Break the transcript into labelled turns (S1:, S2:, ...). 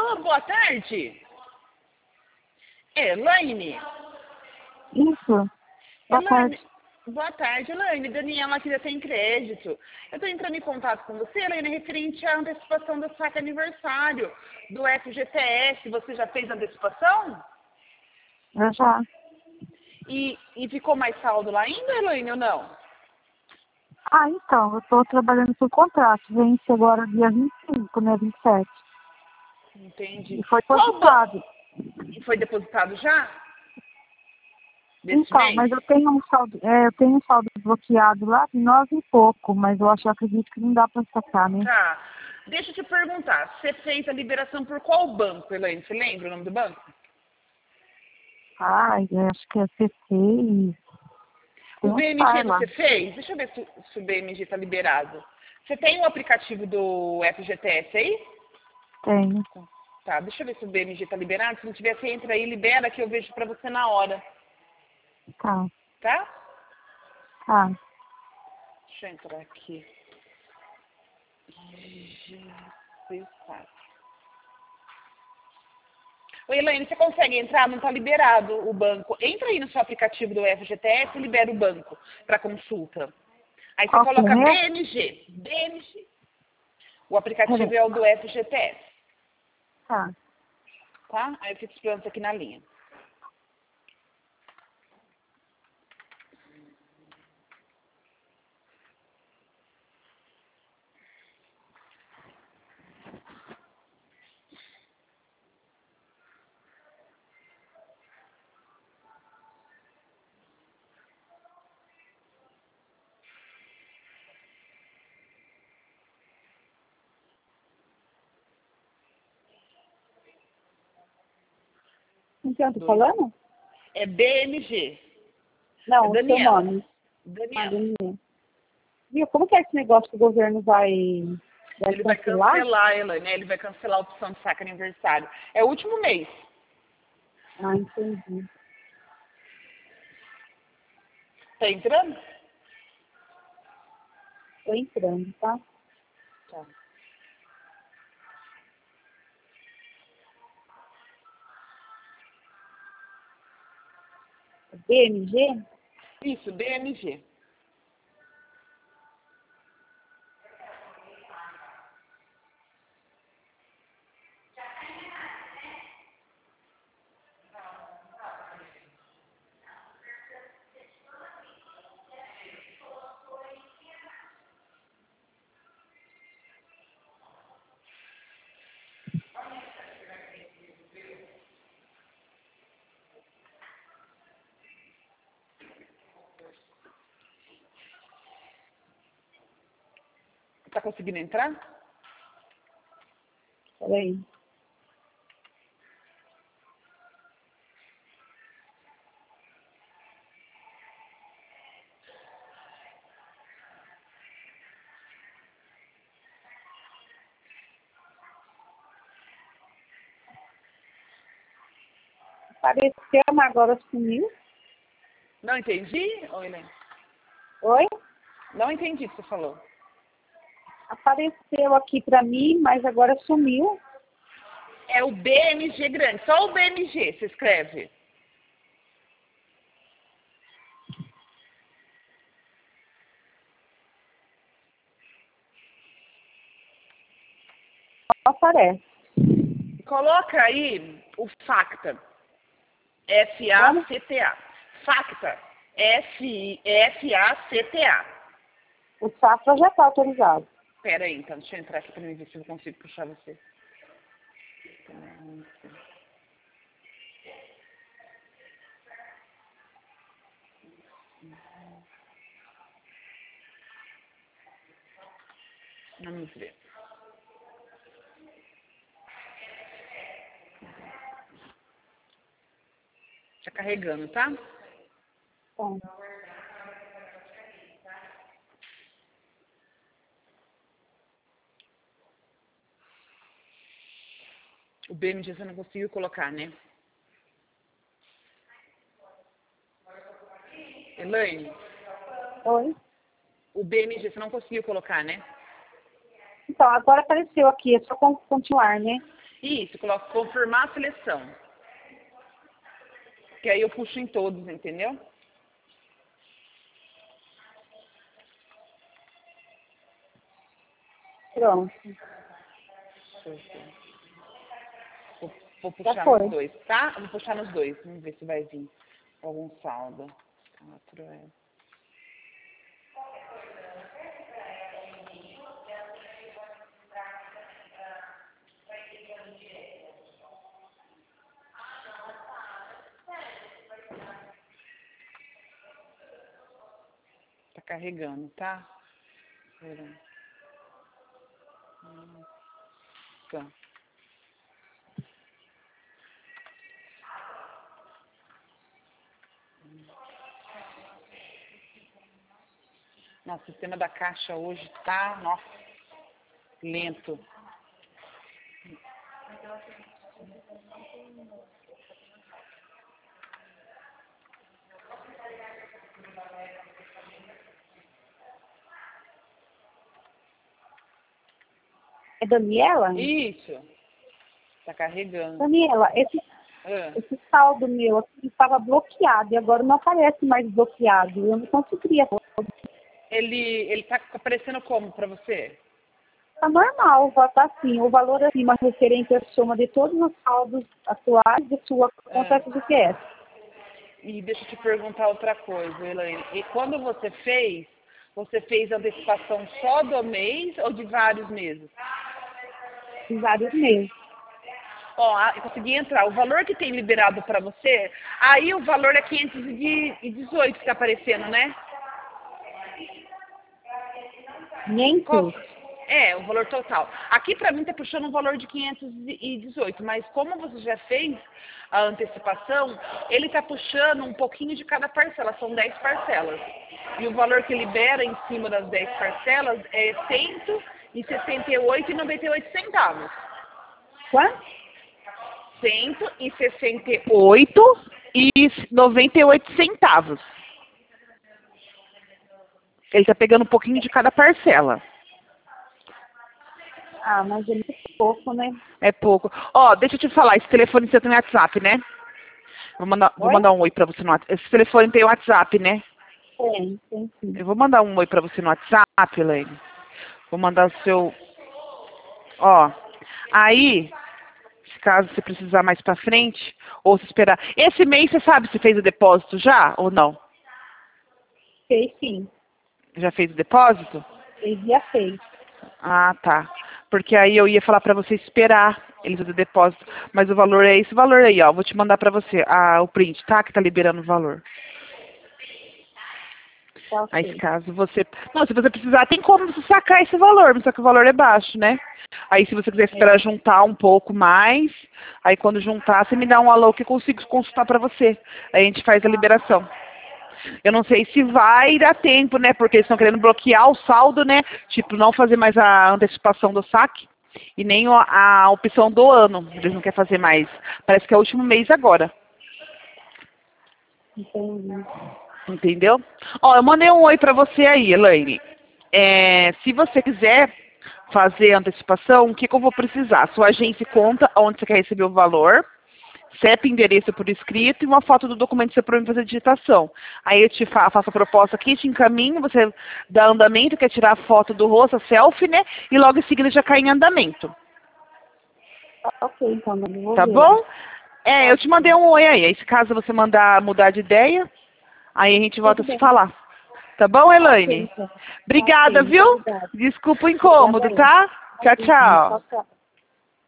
S1: Alô, boa tarde. Elaine.
S2: Isso. Boa tarde.
S1: Boa tarde, Elaine. Daniela aqui da Tem Crédito. Eu estou entrando em contato com você, Elaine, referente à antecipação do saque aniversário do FGTS. Você já fez a antecipação?
S2: Eu já.
S1: E ficou mais saldo lá ainda, Elaine, ou não?
S2: Então, eu estou trabalhando por contrato. Vence agora dia 25, né? 27.
S1: Entendi.
S2: E foi depositado.
S1: E foi depositado já? Desse
S2: Então,
S1: mês?
S2: mas eu tenho um saldo bloqueado lá de 9 e pouco, mas eu acredito que não dá para sacar, né?
S1: Tá. Deixa eu te perguntar, você fez a liberação por qual banco, Elaine? Você lembra o nome do banco?
S2: Eu acho que é C6.
S1: O BMG você fez? Deixa eu ver se o BMG está liberado. Você tem o aplicativo do FGTS aí?
S2: Tenho.
S1: Tá, deixa eu ver se o BMG está liberado. Se não tiver, você entra aí, libera, que eu vejo para você na hora.
S2: Tá.
S1: Tá?
S2: Tá.
S1: Deixa eu entrar aqui. Oi, Elaine, você consegue entrar? Não está liberado o banco. Entra aí no seu aplicativo do FGTS e libera o banco para consulta. Aí você coloca BMG. BMG. O aplicativo é o do FGTS.
S2: Tá.
S1: Tá? Aí eu fico esperando você aqui na linha.
S2: Com quem eu tô falando?
S1: É BMG.
S2: Não,
S1: é
S2: o seu nome.
S1: Daniela.
S2: Daniela. Viu, como que é esse negócio que o governo vai
S1: Ele vai cancelar, Elaine, ele vai cancelar a opção de saque aniversário. É o último mês.
S2: Entendi.
S1: Tá entrando?
S2: Tô entrando, tá?
S1: Tá.
S2: BMG?
S1: Isso, BMG. Tá conseguindo entrar?
S2: Peraí. Apareceu, mas agora sumiu.
S1: Não entendi, Elaine?
S2: Oi?
S1: Não entendi o que você falou.
S2: Apareceu aqui pra mim, mas agora sumiu.
S1: É o BMG grande, só o BMG se escreve.
S2: Aparece.
S1: Coloca aí o FACTA. F-A-C-T-A. FACTA. F-A-C-T-A.
S2: O Safra já está autorizado.
S1: Pera aí, então. Deixa eu entrar aqui para mim ver se eu consigo puxar você. Vamos ver. Tá carregando, tá?
S2: Bom.
S1: O BMG você não conseguiu colocar, né? Elaine,
S2: Oi?
S1: o BMG você não conseguiu colocar, né?
S2: Então, agora apareceu aqui, é só continuar, né?
S1: Isso, coloca confirmar a seleção. Que aí eu puxo em todos, entendeu?
S2: Pronto.
S1: Deixa eu ver. Vou puxar
S2: Já foi.
S1: nos dois, tá? Vou puxar nos dois. Vamos ver se vai vir algum saldo. 4 é. Tá carregando, tá? Pera. Tá. Nossa, o sistema da caixa hoje tá, nossa, lento.
S2: É Daniela?
S1: Isso. Tá carregando.
S2: Daniela,
S1: Ah.
S2: esse saldo meu aqui estava bloqueado e agora não aparece mais bloqueado. Eu não conseguiria.
S1: Ele tá aparecendo como pra você?
S2: Está normal, está assim, o valor acima referente à soma de todos os saldos atuais de sua conta FGTS.
S1: E deixa eu te perguntar outra coisa, Elaine. E quando você fez antecipação só do mês ou de vários meses?
S2: Em vários meses.
S1: Ó, eu consegui entrar. O valor que tem liberado para você, aí o valor é 518 que está aparecendo, né?
S2: Nem tudo.
S1: É, o valor total. Aqui para mim tá puxando um valor de 518, mas como você já fez a antecipação, ele tá puxando um pouquinho de cada parcela, são 10 parcelas. E o valor que libera em cima das 10 parcelas é R$ 168,98.
S2: Quanto?
S1: 168,98. Ele tá pegando um pouquinho de cada parcela.
S2: Ah, mas é muito pouco, né?
S1: É pouco. Ó, deixa eu te falar, esse telefone você tem WhatsApp, né? Vou mandar um oi pra você no WhatsApp. Esse telefone tem WhatsApp, né?
S2: Tem sim.
S1: Eu vou mandar um oi pra você no WhatsApp, Elaine. Vou mandar o seu... Ó, aí, se caso você precisar mais pra frente, ou se esperar... Esse mês, você sabe se fez o depósito já ou não?
S2: Fez sim.
S1: Já fez o depósito?
S2: Fez dia 6.
S1: Ah, tá. Porque aí eu ia falar pra você esperar eles fazer o depósito. Mas o valor é esse valor aí, ó. Vou te mandar pra você o print, tá? Que tá liberando o valor.
S2: Tá
S1: Aí,
S2: ok.
S1: se caso você... Não, se você precisar, tem como você sacar esse valor, mas só que o valor é baixo, né? Aí, se você quiser esperar juntar um pouco mais, aí quando juntar, você me dá um alô que eu consigo consultar pra você. Aí a gente faz a liberação. Eu não sei se vai dar tempo, né? Porque eles estão querendo bloquear o saldo, né? Tipo, não fazer mais a antecipação do saque e nem a opção do ano. Eles não querem fazer mais. Parece que é o último mês agora.
S2: Entendi.
S1: Entendeu? Ó, eu mandei um oi pra você aí, Elaine. Se você quiser fazer a antecipação, o que eu vou precisar? Sua agência e conta, onde você quer receber o valor. CEP, endereço por escrito e uma foto do documento que você para fazer a digitação. Aí eu te faço a proposta aqui, te encaminho, você dá andamento, quer tirar a foto do rosto, a selfie, né? E logo em seguida já cai em andamento.
S2: Tá ok, então, eu vou
S1: Tá
S2: ver.
S1: bom? Eu te mandei um oi aí. Aí se caso você mudar de ideia, aí a gente volta a
S2: Tudo
S1: se
S2: bem.
S1: falar. Tá bom,
S2: Tá ok,
S1: Elaine?
S2: então.
S1: Obrigada,
S2: Ok, muito
S1: viu?
S2: obrigada.
S1: Desculpa o
S2: Obrigada
S1: incômodo,
S2: aí.
S1: tá? Tchau,
S2: Tchau,
S1: tchau.
S2: tchau.